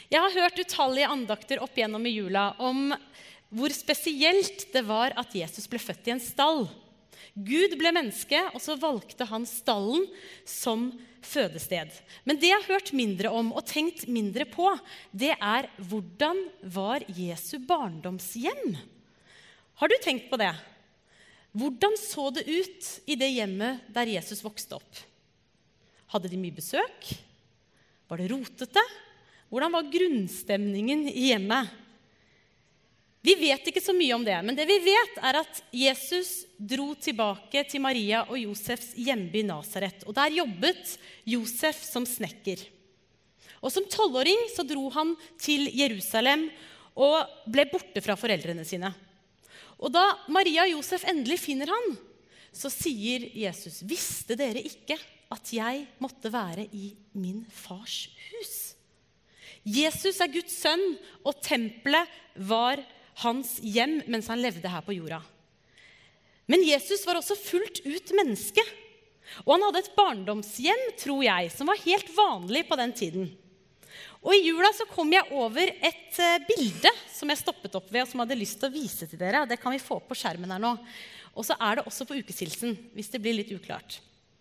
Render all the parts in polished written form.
Jeg har hørt utallige andakter opp gjennom i jula om hvor spesielt det var at Jesus ble født i en stall. Gud ble menneske, og så valgte han stallen som fødested. Men det jeg har hørt mindre om og tenkt mindre på, det er hvordan var Jesu barndomshjem? Har du tenkt på det? Hvordan så det ut i det hjemmet der Jesus vokste opp? Hadde de mye besøk? Var det rotete? Hvordan var grunnstemningen i hjemmet? Vi vet ikke så mye om det, men det vi vet er at Jesus dro tilbake til Maria og Josefs hjemby Nazaret, og der jobbet Josef som snekker. Og som 12-åring så dro han til Jerusalem og ble borte fra foreldrene sine. Og da Maria og Josef endelig finner han, så sier Jesus, «Visste dere ikke at jeg måtte være i min fars hus?» Jesus er Guds sønn, og tempelet var hans hjem mens han levde her på jorda. Men Jesus var også fullt ut menneske, og han hadde et barndomshjem, tror jeg, som var helt vanlig på den tiden. Og i jula så kom jeg over et bilde som jeg stoppet opp ved, og som jeg hadde lyst til å vise til dere. Det kan vi få på skjermen her nå. Og så er det også på ukeshilsen, hvis det blir litt uklart.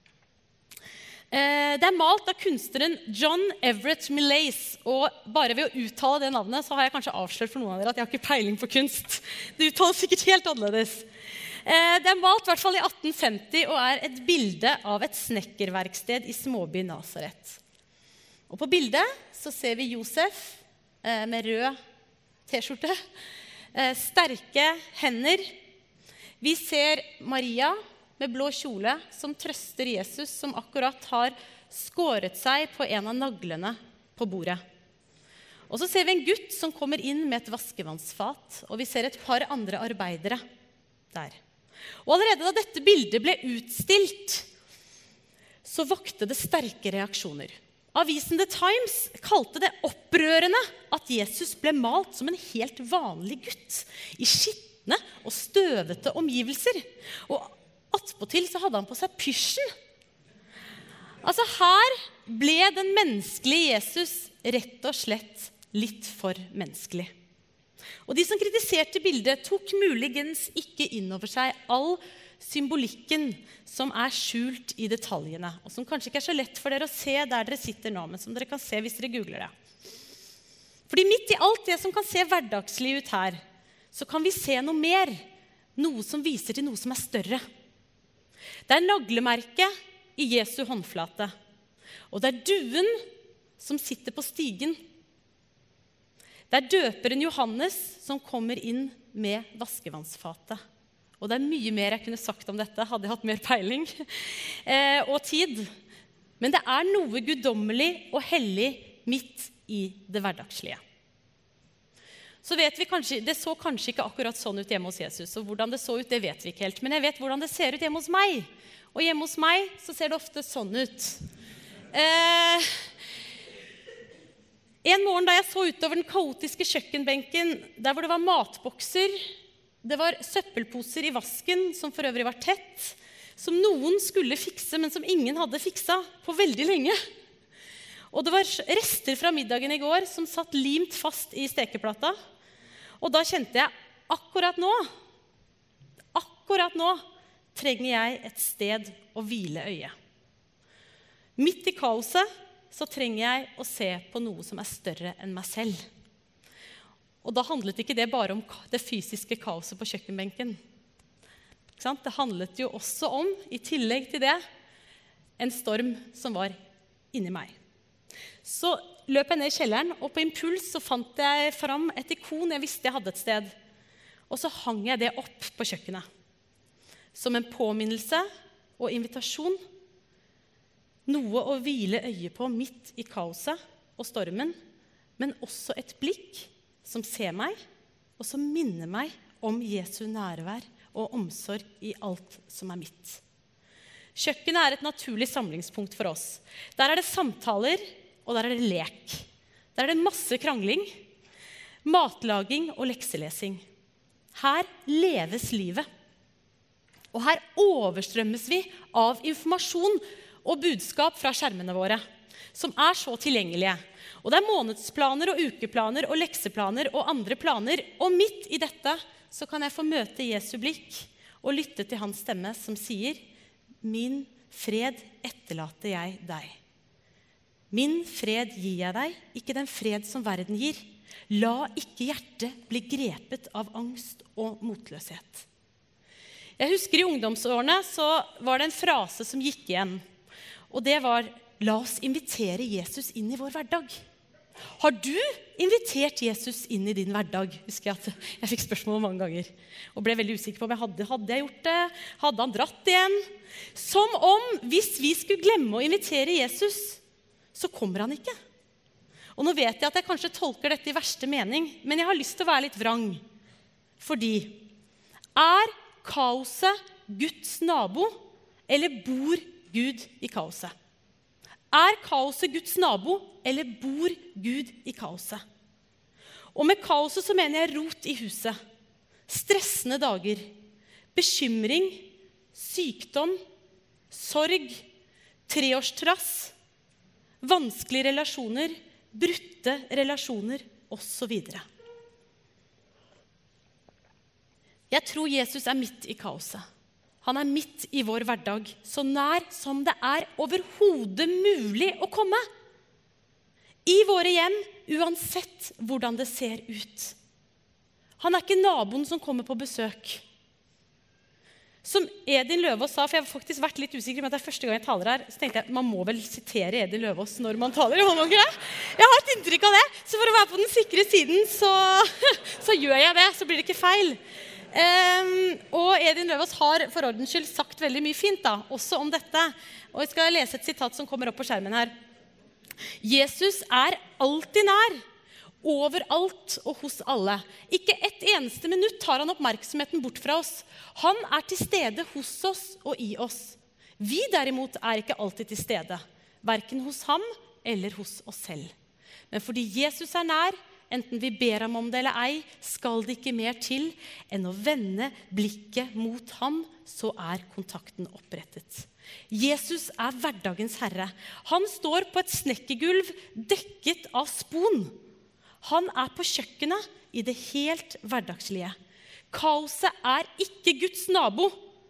Det er malt av kunstneren John Everett Millais, og bare ved å uttale det navnet så har jeg kanskje avslørt for noen av dere at jeg har ikke peiling på kunst. Det uttales sikkert helt annerledes. Det er malt i hvert fall i 1850 og er et bilde av et snekkerverksted i småby Nazaret. Og på bildet så ser vi Josef med rød t-skjorte, sterke hender. Vi ser Maria med blå kjole, som trøster Jesus, som akkurat har skåret seg på en av naglene på bordet. Og så ser vi en gutt som kommer inn med et vaskevannsfat, og vi ser et par andre arbeidere der. Og allerede da dette bildet ble utstilt, så vakte det sterke reaksjoner. Avisen The Times kalte det opprørende at Jesus ble malt som en helt vanlig gutt, i skitne og støvete omgivelser. Og attpåtil så hadde han på seg pysjen. Altså her ble den menneskelige Jesus rett og slett litt for menneskelig. Og de som kritiserte bildet tok muligens ikke inn over seg all symbolikken som er skjult i detaljene, og som kanskje ikke er så lett for dere å se der dere sitter nå, men som dere kan se hvis dere googler det. Fordi midt i alt det som kan se hverdagslig ut her, så kan vi se noe mer, noe som viser til noe som er større. Det er naglemerket i Jesu håndflate, og det er duen som sitter på stigen. Det er døperen Johannes som kommer inn med vaskevannsfatet. Og det er mye mer jeg kunne sagt om dette, hadde jeg hatt mer peiling og tid. Men det er noe guddommelig og hellig midt i det hverdagslige. Så vet vi kanskje, det så kanskje ikke akkurat sånn ut hjemme hos Jesus, og hvordan det så ut, det vet vi ikke helt. Men jeg vet hvordan det ser ut hjemme hos meg. Og hjemme hos meg så ser det ofte sånn ut. En morgen da jeg så utover den kaotiske kjøkkenbenken, der hvor det var matbokser, det var søppelposer i vasken, som for øvrig var tett, som noen skulle fikse, men som ingen hadde fikset på veldig lenge. Og det var rester fra middagen i går som satt limt fast i stekeplata. Og da kjente jeg, akkurat nå trenger jeg et sted å hvile øyet. Midt i kaoset så trenger jeg å se på noe som er større enn meg selv. Og da handlet ikke det bare om det fysiske kaoset på kjøkkenbenken. Det handlet jo også om, i tillegg til det, en storm som var inni meg. Så løp jeg ned i kjelleren, og på impuls så fant jeg fram et ikon jeg visste jeg hadde et sted. Og så hang jeg det opp på kjøkkenet. Som en påminnelse og invitasjon. Noe å hvile øye på midt i kaoset og stormen, men også et blikk som ser meg, og som minner meg om Jesu nærvær og omsorg i alt som er mitt. Kjøkkenet er et naturlig samlingspunkt for oss. Der er det samtaler, og der er det lek. Der er det masse krangling, matlaging og lekselesing. Her leves livet. Og her overstrømmes vi av informasjon og budskap fra skjermene våre, som er så tilgjengelige. Og det månedsplaner og ukeplaner og lekseplaner og andre planer. Og midt i dette så kan jeg få møte Jesu blikk og lytte til hans stemme som sier, «Min fred etterlater jeg deg. Min fred gir jeg deg, ikke den fred som verden gir. La ikke hjertet bli grepet av angst og motløshet.» Jeg husker i ungdomsårene så var det en frase som gikk igjen. Og det var, la oss invitere Jesus inn i vår hverdag. Har du invitert Jesus inn i din hverdag? Husker jeg at jeg fikk spørsmål mange ganger. Og ble veldig usikker på om jeg hadde gjort det. Hadde han dratt igjen? Som om hvis vi skulle glemme å invitere Jesus, så kommer han ikke. Og nå vet jeg at jeg kanskje tolker dette i verste mening, men jeg har lyst til å være litt vrang. Fordi, kaoset Guds nabo, eller bor Gud i kaoset? Kaoset Guds nabo, eller bor Gud i kaoset? Og med kaoset så mener jeg rot i huset, stressende dager, bekymring, sykdom, sorg, treårstrass, vanskelige relasjoner, brutte relasjoner, og så videre. Jeg tror Jesus midt i kaoset. Han midt i vår hverdag, så nær som det overhodet mulig å komme. I våre hjem, uansett hvordan det ser ut. Han ikke naboen som kommer på besøk. Som Edin Løvaas sa, for jeg har faktisk vært litt usikker, men det første gang jeg taler her, så tenkte jeg, man må vel sitere Edin Løvaas når man taler, må man ikke det? Jeg har et inntrykk av det, så for å være på den sikre siden, så gjør jeg det, så blir det ikke feil. Og Edin Løvaas har for ordens skyld sagt veldig mye fint da, også om dette. Og jeg skal lese et sitat som kommer opp på skjermen her. Jesus alltid nær, overalt og hos alle. Ikke et eneste minutt tar han oppmerksomheten bort fra oss. Han til stede hos oss og i oss. Vi derimot ikke alltid til stede, hverken hos ham eller hos oss selv. Men fordi Jesus nær, enten vi ber ham om det eller ei, skal det ikke mer til enn å vende blikket mot ham, så kontakten opprettet. Jesus hverdagens herre. Han står på et snekkergulv dekket av spon. Han på kjøkkenet i det helt hverdagslige. Kaoset ikke Guds nabo.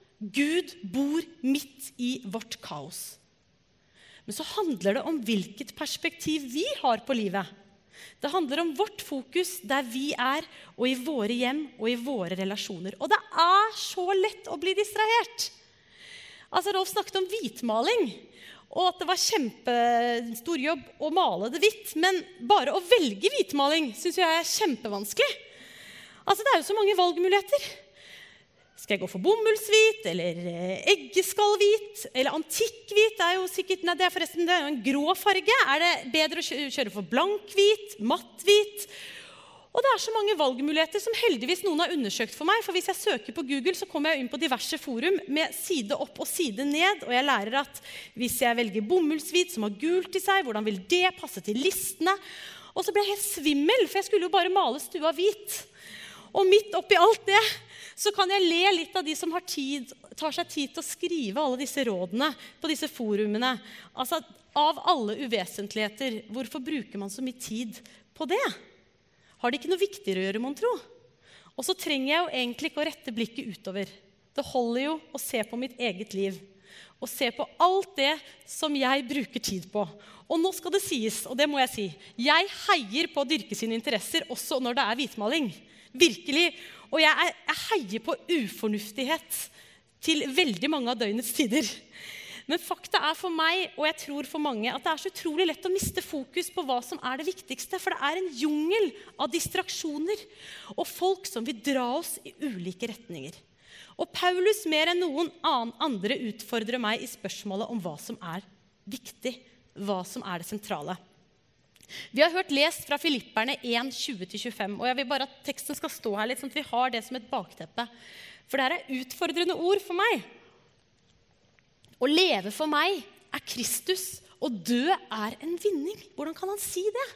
Gud bor midt i vårt kaos. Men så handler det om hvilket perspektiv vi har på livet. Det handler om vårt fokus der vi og i våre hjem og i våre relasjoner. Og det så lett å bli distrahert. Altså, Rolf snakket om hvitmaling, og at det var kjempestor jobb å male det hvitt. Men bare å velge hvitmaling synes jeg kjempevanskelig. Altså, det jo så mange valgmuligheter. Skal jeg gå for bomullshvit, eller eggeskallhvit, eller antikkhvit jo sikkert, nei, det forresten det jo en grå farge. Det bedre å kjøre for blankhvit, matthvit? Og det så mange valgmuligheter som heldigvis noen har undersøkt for meg, for hvis jeg søker på Google, så kommer jeg inn på diverse forum med side opp og side ned, og jeg lærer at hvis jeg velger bomullshvit som har gult i seg, hvordan vil det passe til listene? Og så ble jeg helt svimmel, for jeg skulle jo bare male stua hvit. Og midt oppi alt det, så kan jeg le litt av de som tar seg tid til å skrive alle disse rådene på disse forumene. Altså, av alle uvesentligheter, hvorfor bruker man så mye tid på det? Har det ikke noe viktigere å gjøre, mon tro? Og så trenger jeg jo egentlig ikke å rette blikket utover. Det holder jo å se på mitt eget liv. Og se på alt det som jeg bruker tid på. Og nå skal det sies, og det må jeg si, jeg heier på å dyrke sine interesser også når det hvitmaling. Virkelig. Og jeg heier på ufornuftighet til veldig mange av døgnets tider. Men fakta for meg, og jeg tror for mange, at det så utrolig lett å miste fokus på hva som det viktigste, for det en jungel av distraksjoner og folk som vil dra oss i ulike retninger. Og Paulus mer enn noen andre utfordrer meg i spørsmålet om hva som viktig, hva som det sentrale. Vi har hørt lest fra Filipperne 1, 20-25, og jeg vil bare at teksten skal stå her litt, sånn at vi har det som et bakteppe. For det utfordrende ord for meg. Å leve for meg Kristus, og dø en vinning. Hvordan kan han si det?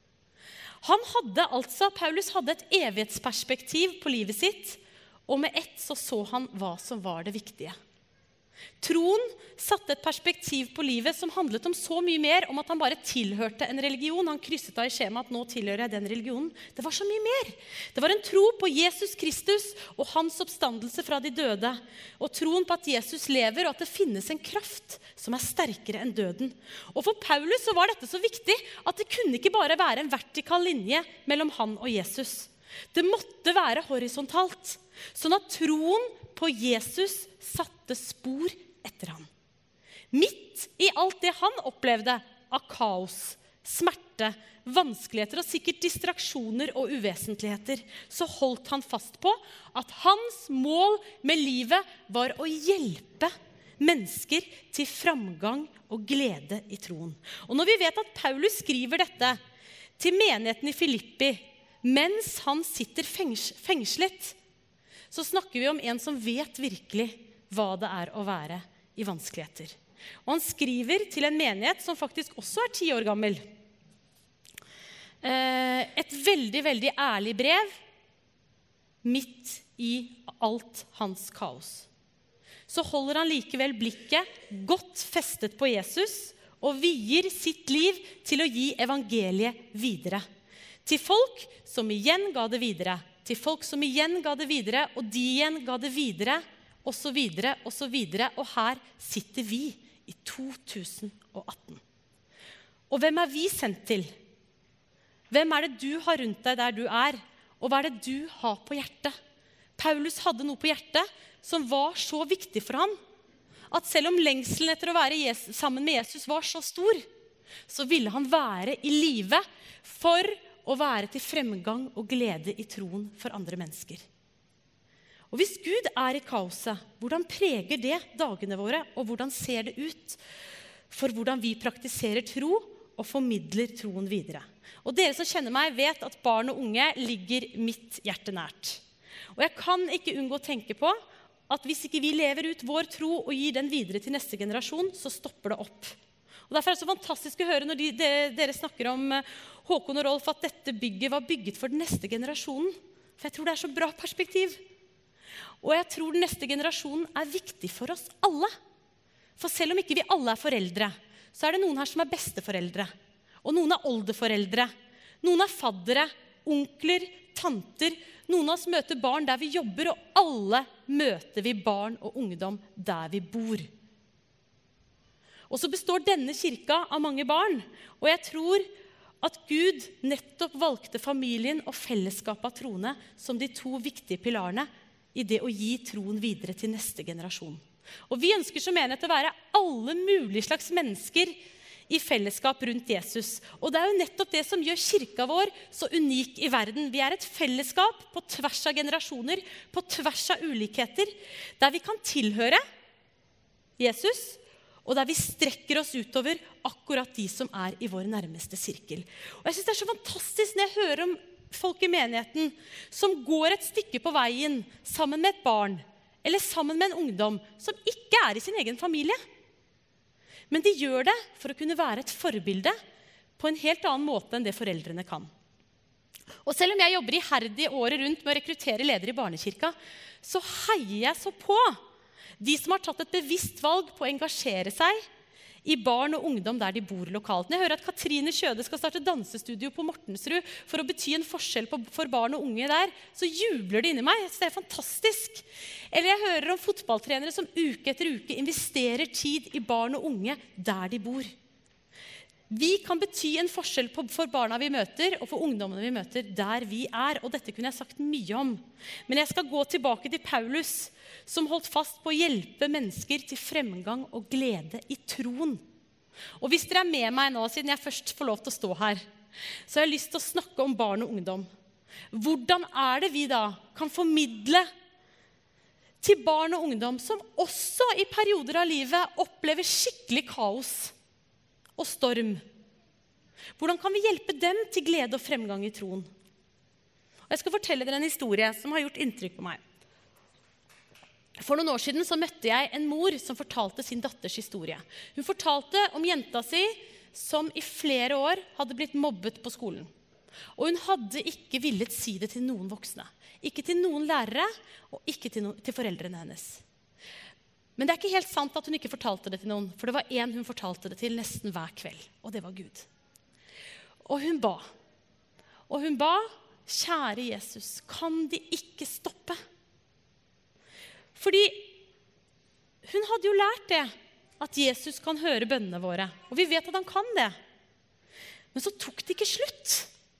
Paulus hadde et evighetsperspektiv på livet sitt, og med ett så han hva som var det viktige. Troen satte et perspektiv på livet som handlet om så mye mer om at han bare tilhørte en religion. Han krysset av i skjemaet at nå tilhører jeg den religionen. Det var så mye mer. Det var en tro på Jesus Kristus og hans oppstandelse fra de døde. Og troen på at Jesus lever, og at det finnes en kraft som er sterkere enn døden. Og for Paulus så var dette så viktig at det kunne ikke bare være en vertikal linje mellom han og Jesus. Det måtte være horisontalt, sånn at troen på Jesus satte spor etter ham. Midt i alt det han opplevde av kaos, smerte, vanskeligheter og sikkert distraksjoner og uvesentligheter, så holdt han fast på at hans mål med livet var å hjelpe mennesker til framgang og glede i troen. Og når vi vet at Paulus skriver dette til menigheten i Filippi, mens han sitter fengslet, så snakker vi om en som vet virkelig hva det er å være i vanskeligheter. Og han skriver til en menighet som faktisk også er 10 år gammel. Et veldig, veldig ærlig brev midt i alt hans kaos. Så holder han likevel blikket godt festet på Jesus og vier sitt liv til å gi evangeliet videre. Til folk som igjen ga det videre, til folk som igjen ga det videre, og de igjen ga det videre, og så videre, og så videre. Og her sitter vi i 2018. Og hvem er vi sendt til? Hvem er det du har rundt deg der du er? Og hva er det du har på hjertet? Paulus hadde noe på hjertet som var så viktig for ham, at selv om lengselen etter å være sammen med Jesus var så stor, så ville han være i live for å være til fremgang og glede i troen for andre mennesker. Og hvis Gud er i kaoset, hvordan preger det dagene våre, og hvordan ser det ut for hvordan vi praktiserer tro og formidler troen videre? Og dere som kjenner meg vet at barn og unge ligger mitt hjerte nært. Og jeg kan ikke unngå å tenke på at hvis ikke vi lever ut vår tro og gir den videre til neste generasjon, så stopper det opp. Og derfor er det så fantastisk å høre når dere snakker om Håkon og Rolf, at dette bygget var bygget for den neste generasjonen. For jeg tror det er så bra perspektiv. Og jeg tror den neste generasjonen er viktig for oss alle. For selv om ikke vi alle er foreldre, så er det noen her som er besteforeldre. Og noen er oldeforeldre. Noen er faddere, onkler, tanter. Noen av oss møter barn der vi jobber, og alle møter vi barn og ungdom der vi bor. Og så består denne kirka av mange barn, og jeg tror at Gud nettopp valgte familien og fellesskapet av troende som de 2 viktige pilarene i det å gi troen videre til neste generasjon. Og vi ønsker som menighet å være alle mulige slags mennesker i fellesskap rundt Jesus. Og det er jo nettopp det som gjør kirka vår så unik i verden. Vi er et fellesskap på tvers av generasjoner, på tvers av ulikheter, der vi kan tilhøre Jesus, og der vi strekker oss utover akkurat de som er i vår nærmeste sirkel. Og jeg synes det er så fantastisk når jeg hører om folk i menigheten som går et stykke på veien sammen med et barn, eller sammen med en ungdom som ikke er i sin egen familie. Men de gjør det for å kunne være et forbilde på en helt annen måte enn det foreldrene kan. Og selv om jeg jobber iherdig året rundt med å rekruttere ledere i barnekirka, så heier jeg så på de som har tatt et bevisst valg på å engasjere seg i barn og ungdom der de bor lokalt. Når jeg hører at Katrine Kjøde skal starte dansestudio på Mortensrud for å bety en forskjell for barn og unge der, så jubler det inni meg. Så det er fantastisk. Eller jeg hører om fotballtrenere som uke etter uke investerer tid i barn og unge der de bor. Vi kan bety en forskjell for barna vi møter, og for ungdommene vi møter der vi er. Og dette kunne jeg sagt mye om. Men jeg skal gå tilbake til Paulus, som holdt fast på å hjelpe mennesker til fremgang og glede i troen. Og hvis dere er med meg nå, siden jeg først får lov til å stå her, så har jeg lyst til å snakke om barn og ungdom. Hvordan er det vi da kan formidle til barn og ungdom som også i perioder av livet opplever skikkelig kaos og storm? Hvordan kan vi hjelpe dem til glede og fremgang i troen? Og jeg skal fortelle dere en historie som har gjort inntrykk på meg. For noen år siden så møtte jeg en mor som fortalte sin datters historie. Hun fortalte om jenta si som i flere år hadde blitt mobbet på skolen. Og hun hadde ikke villet si det til noen voksne. Ikke til noen lærere, og ikke til foreldrene hennes. Men det er ikke helt sant at hun ikke fortalte det til noen, for det var en hun fortalte det til nesten hver kveld, og det var Gud. Og hun ba. Kjære Jesus, kan de ikke stoppe? Fordi hun hadde jo lært det, at Jesus kan høre bønnene våre, og vi vet at han kan det. Men så tok det ikke slutt.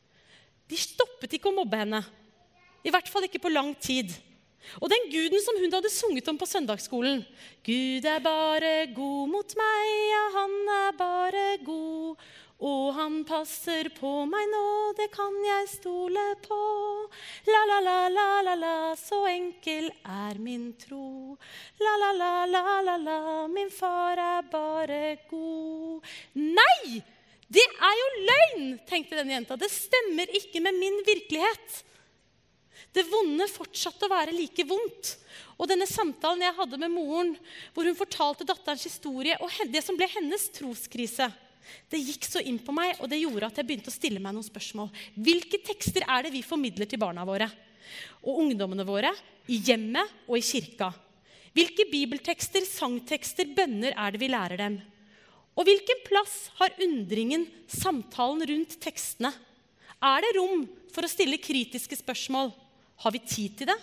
De stoppet ikke å mobbe henne, i hvert fall ikke på lang tid. Og den Guden som hun hadde sunget om på søndagsskolen, Gud er bare god mot meg, ja, han er bare god, og han passer på meg nå, det kan jeg stole på. La la la la la la, så enkel er min tro. La la la la la la, min far er bare god. Nei, det er jo løgn, tenkte denne jenta. Det stemmer ikke med min virkelighet. Det vonde fortsatte å være like vondt. Og denne samtalen jeg hadde med moren, hvor hun fortalte datterens historie, og det som ble hennes troskrise, det gikk så inn på meg, og det gjorde at jeg begynte å stille meg noen spørsmål. Hvilke tekster er det vi formidler til barna våre og ungdommene våre i hjemmet og i kirka? Hvilke bibeltekster, sangtekster, bønner er det vi lærer dem? Og hvilken plass har undringen, samtalen rundt tekstene? Er det rom for å stille kritiske spørsmål? Har vi tid til det?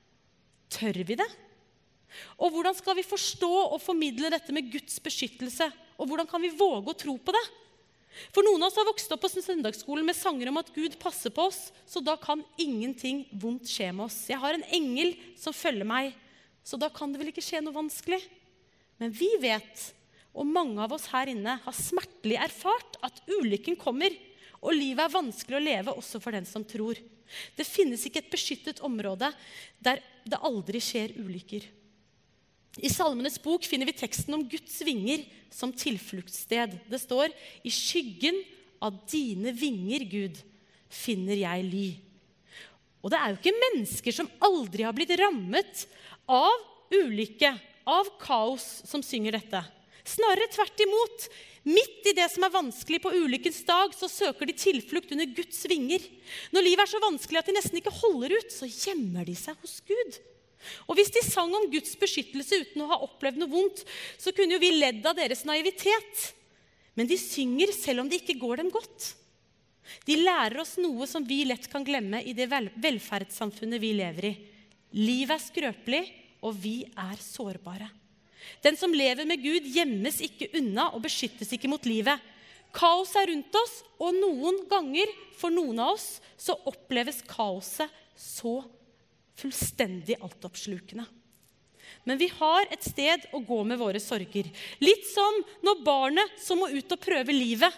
Tør vi det? Og hvordan skal vi forstå og formidle dette med Guds beskyttelse? Og hvordan kan vi våge å tro på det? For noen av oss har vokst opp på søndagsskolen med sanger om at Gud passer på oss, så da kan ingenting vondt skje med oss. Jeg har en engel som følger meg, så da kan det vel ikke skje noe vanskelig. Men vi vet, og mange av oss her inne har smertelig erfart at ulykken kommer, og livet er vanskelig å leve også for den som tror. Det finnes ikke et beskyttet område der det aldri skjer ulykker. I Salmenes bok finner vi teksten om Guds vinger som tilfluktssted. Det står, i skyggen av dine vinger, Gud, finner jeg ly. Og det er jo ikke mennesker som aldri har blitt rammet av ulykke, av kaos, som synger dette. Snarere tvert imot. Midt i det som er vanskelig på ulykkens dag, så søker de tilflukt under Guds vinger. Når livet er så vanskelig at de nesten ikke holder ut, så gjemmer de seg hos Gud. Og hvis de sang om Guds beskyttelse uten å ha opplevd noe vondt, så kunne jo vi ledd av deres naivitet. Men de synger selv om det ikke går dem godt. De lærer oss noe som vi lett kan glemme i det velferdssamfunnet vi lever i. Livet er skrøpelig, og vi er sårbare. Den som lever med Gud gjemmes ikke unna og beskyttes ikke mot livet. Kaos er rundt oss, og noen ganger for noen av oss så oppleves kaoset så fullstendig altoppslukende. Men vi har et sted å gå med våre sorger. Litt som når barnet som må ut og prøve livet.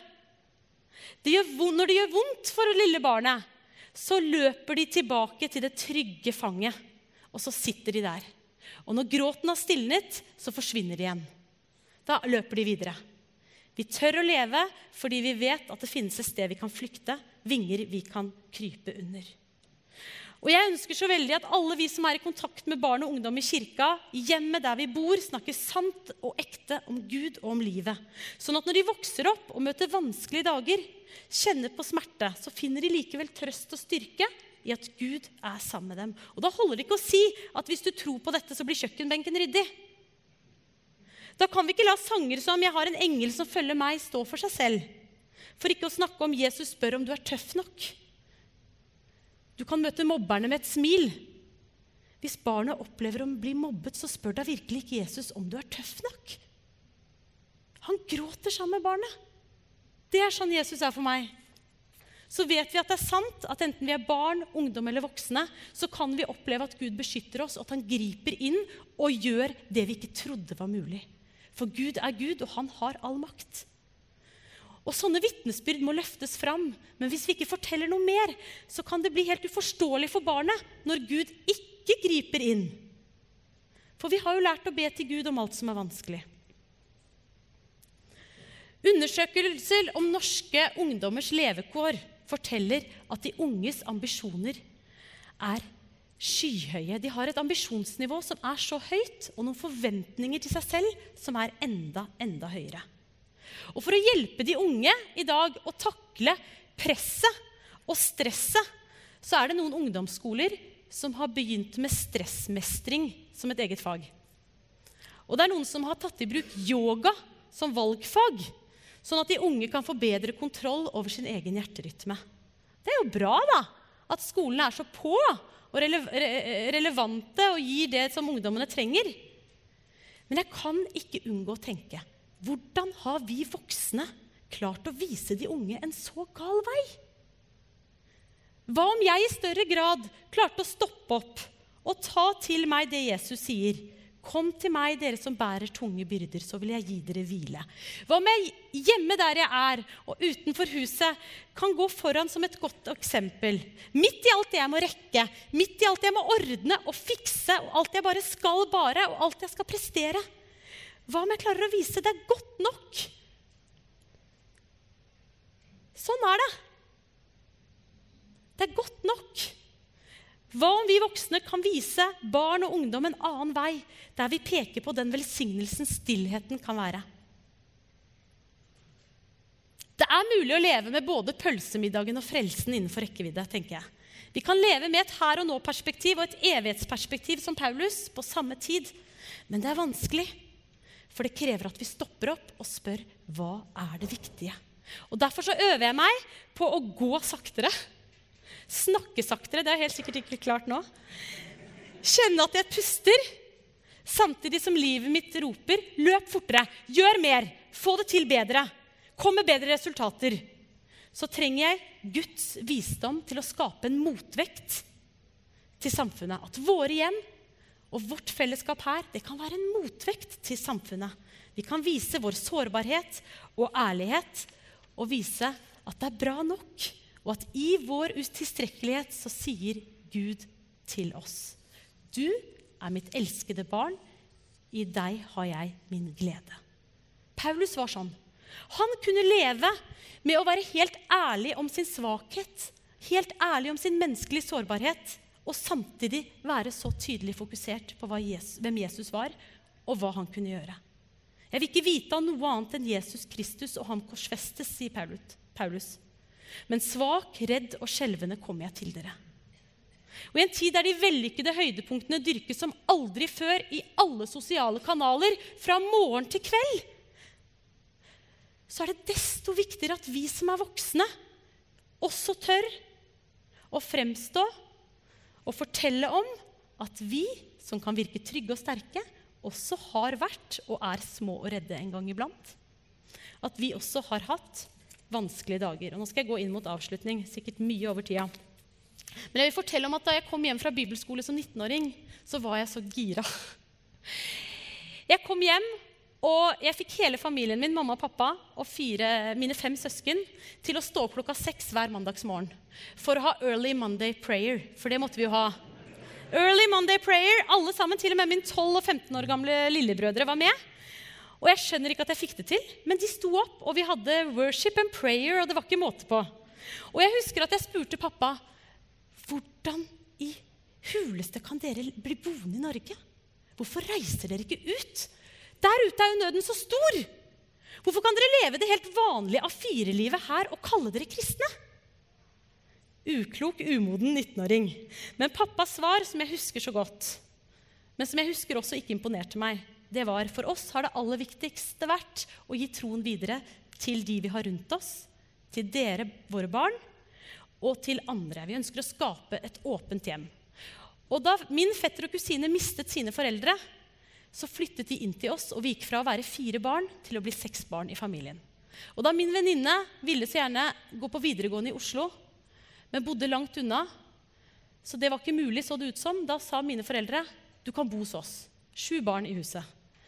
Når det gjør vondt for det lille barnet, så løper de tilbake til det trygge fanget. Og så sitter de der. Og når gråten har stilnet, så forsvinner de igjen. Da løper de videre. Vi tør å leve fordi vi vet at det finnes et sted vi kan flykte, vinger vi kan krype under. Og jeg ønsker så veldig at alle vi som er i kontakt med barn og ungdom i kirka, hjemme der vi bor, snakker sant og ekte om Gud og om livet. Sånn at når de vokser opp og møter vanskelige dager, kjenner på smerte, så finner de likevel trøst og styrke i at Gud er sammen med dem. Og da holder det ikke å si at hvis du tror på dette, så blir kjøkkenbenken ryddig. Da kan vi ikke la sanger som «Jeg har en engel som følger meg» stå for seg selv. For ikke å snakke om Jesus spør om du er tøff nok. Du kan møte mobberne med et smil. Hvis barnet opplever å bli mobbet, så spør da virkelig ikke Jesus om du er tøff nok. Han gråter sammen med barnet. Det er sånn Jesus er for meg. Så vet vi at det er sant at enten vi er barn, ungdom eller voksne, så kan vi oppleve at Gud beskytter oss, og at han griper inn og gjør det vi ikke trodde var mulig. For Gud er Gud, og han har all makt. Og sånne vittnesbyrd må løftes fram, men hvis vi ikke forteller noe mer, så kan det bli helt uforståelig for barnet når Gud ikke griper inn. For vi har jo lært å be til Gud om alt som er vanskelig. Undersøkelser om norske ungdommers levekår forteller at de unges ambisjoner er skyhøye. De har et ambisjonsnivå som er så høyt, og noen forventninger til seg selv som er enda høyere. Og for å hjelpe de unge i dag å takle presset og stresset, så er det noen ungdomsskoler som har begynt med stressmestring som et eget fag. Og det noen som har tatt i bruk yoga som valgfag, sånn at de unge kan få bedre kontroll over sin egen hjerterytme. Det jo bra da, at skolene så på og relevante og gir det som ungdommene trenger. Men jeg kan ikke unngå å tenke, hvordan har vi voksne klart å vise de unge en så gal vei? Hva om jeg i større grad klarte å stoppe opp og ta til meg det Jesus sier? Kom til meg, dere som bærer tunge byrder, så vil jeg gi dere hvile. Hva om jeg hjemme der jeg og utenfor huset kan gå foran som et godt eksempel? Midt i alt det jeg må rekke, midt i alt jeg må ordne og fikse, og alt jeg bare skal og alt jeg skal prestere. Hva om jeg klarer å vise det godt nok? Sånn det. Det godt nok. Hva om vi voksne kan vise barn og ungdom en annen vei, der vi peker på den velsignelsen stillheten kan være? Det mulig å leve med både pølsemiddagen og frelsen innenfor rekkevidde, tenker jeg. Vi kan leve med et her og nå-perspektiv og et evighetsperspektiv som Paulus på samme tid. Men det vanskelig, for det krever at vi stopper opp og spør, hva det viktige? Og derfor så øver jeg meg på å gå saktere. Snakke saktere, det helt sikkert ikke klart nå. Kjenne at jeg puster, samtidig som livet mitt roper, løp fortere, gjør mer, få det til bedre, kom med bedre resultater. Så trenger jeg Guds visdom til å skape en motvekt til samfunnet. At våre hjem og vårt fellesskap her, det kan være en motvekt til samfunnet. Vi kan vise vår sårbarhet og ærlighet, og vise at det bra nok, og at i vår utilstrekkelighet så sier Gud til oss, du mitt elskede barn, i deg har jeg min glede. Paulus var sånn. Han kunne leve med å være helt ærlig om sin svakhet, helt ærlig om sin menneskelige sårbarhet, og samtidig være så tydelig fokusert på hvem Jesus var, og hva han kunne gjøre. Jeg vil ikke vite av noe annet enn Jesus Kristus og ham korsfestes, sier Paulus. Men svak, redd og skjelvende kommer jeg til dere. Og i en tid der de vellykkede høydepunktene dyrkes som aldri før i alle sosiale kanaler, fra morgen til kveld, så det desto viktigere at vi som voksne også tør å fremstå og fortelle om at vi, som kan virke trygge og sterke, også har vært og små og redde en gang iblant. At vi også har hatt vanskelige dager. Og nå skal jeg gå inn mot avslutning, sikkert mye over tida. Men jeg vil fortelle om at da jeg kom hjem fra bibelskole som 19-åring, så var jeg så gira. Jeg kom hjem, og jeg fikk hele familien min, mamma og pappa, og mine 5 søsken, til å stå opp 6 hver mandagsmorgen, for å ha early Monday prayer, for det måtte vi jo ha. Early Monday prayer, alle sammen, til og med min 12 og 15 år gamle lillebrødre var med. Og jeg skjønner ikke at jeg fikk det til, men de sto opp, og vi hadde worship and prayer, og det var ikke måte på. Og jeg husker at jeg spurte pappa, hvordan i huleste kan dere bli boende i Norge? Hvorfor reiser dere ikke ut? Der ute jo nøden så stor. Hvorfor kan dere leve det helt vanlige A4-livet her og kalle dere kristne? Uklok, umoden 19-åring. Men pappas svar, som jeg husker så godt, men som jeg husker også ikke imponerte meg, det var, for oss har det aller viktigste vært å gi troen videre til de vi har rundt oss, til dere, våre barn, og til andre. Vi ønsker å skape et åpent hjem. Og da min fetter og kusine mistet sine foreldre, så flyttet de inn til oss, og vi gikk fra å være 4 barn til å bli 6 barn i familien. Og da min venninne ville så gjerne gå på videregående i Oslo, men bodde langt unna, så det var ikke mulig, så det ut som. Da sa mine foreldre, du kan bo hos oss. 7 barn i huset.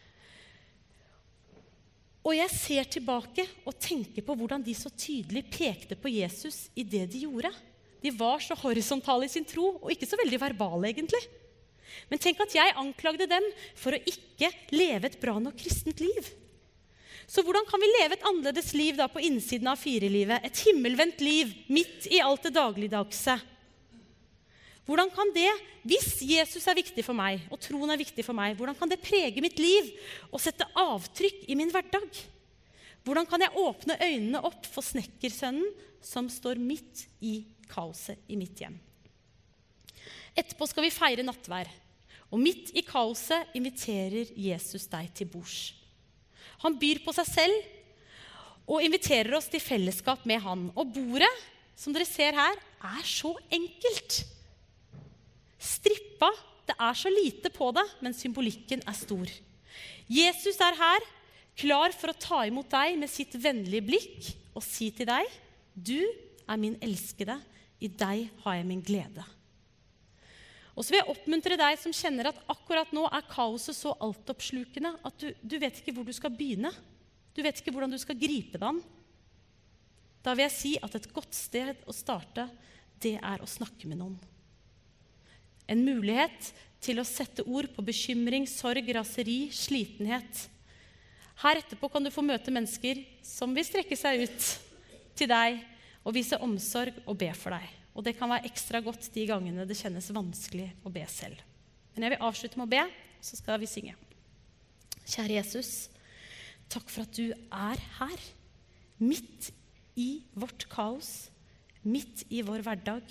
Og jeg ser tilbake og tenker på hvordan de så tydelig pekte på Jesus i det de gjorde. De var så horisontale i sin tro, og ikke så veldig verbale egentlig. Men tenk at jeg anklagde dem for å ikke leve et bra nok kristent liv. Så hvordan kan vi leve et annerledes liv da på innsiden av 4-livet? Et himmelvendt liv midt i alt det dagligdagse. Hvordan kan det, hvis Jesus viktig for meg, og troen viktig for meg, hvordan kan det prege mitt liv og sette avtrykk i min hverdag? Hvordan kan jeg åpne øynene opp for snekkersønnen som står midt i kaoset i mitt hjem? Etterpå skal vi feire nattvær. Og midt i kaoset inviterer Jesus deg til bords. Han byr på seg selv og inviterer oss til fellesskap med han. Og bordet, som dere ser her, så enkelt. Strippa, det så lite på det, men symbolikken stor. Jesus her, klar for å ta imot deg med sitt vennlige blikk og si til deg, du min elskede, i deg har jeg min glede. Og så vil jeg oppmuntre deg som kjenner at akkurat nå kaoset så altoppslukende at du vet ikke hvor du skal begynne. Du vet ikke hvordan du skal gripe det an. Da vil jeg si at et godt sted å starte, det å snakke med noen. En mulighet til å sette ord på bekymring, sorg, raseri, slitenhet. Her etterpå kan du få møte mennesker som vil strekke seg ut til deg og vise omsorg og be for deg. Og det kan være ekstra godt de gangene det kjennes vanskelig å be selv. Men jeg vil avslutte med å be, så skal vi synge. Kjære Jesus, takk for at du her, midt i vårt kaos, midt i vår hverdag.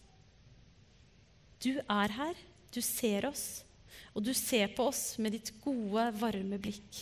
Du her, du ser oss, og du ser på oss med ditt gode, varme blikk.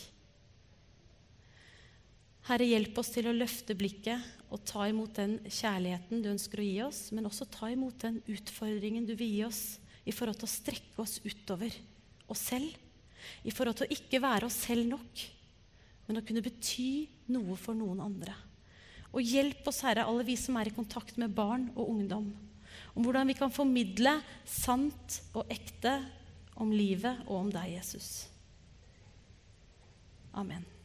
Herre, hjelp oss til å løfte blikket og ta imot den kjærligheten du ønsker å gi oss, men også ta imot den utfordringen du vil gi oss i forhold til å strekke oss utover oss selv, i forhold til å ikke være oss selv nok, men å kunne bety noe for noen andre. Og hjelp oss, Herre, alle vi som i kontakt med barn og ungdom, om hvordan vi kan formidle sant og ekte om livet og om deg, Jesus. Amen.